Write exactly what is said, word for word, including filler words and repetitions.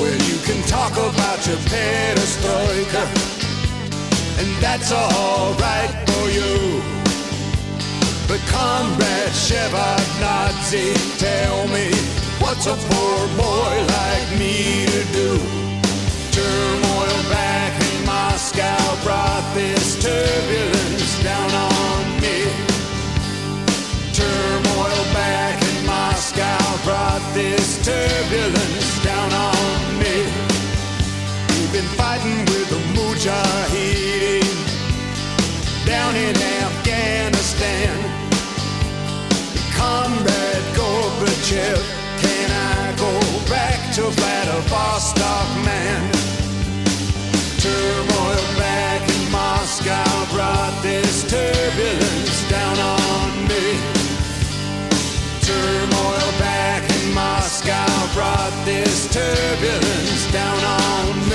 Well, you can talk about your perestroika, and that's all right for you. But Comrade Shevardnadze, tell me, what's a poor boy like me to do? Turmoil back in Moscow brought this turbulence down on me. Turmoil back in Moscow brought this turbulence down on me. We've been fighting with the Mujahideen down in Afghanistan. Comrade Gorbachev, can I go back to Vladivostok, man? Turmoil back in Moscow brought this turbulence down on me. Turmoil back in Moscow brought this turbulence down on me.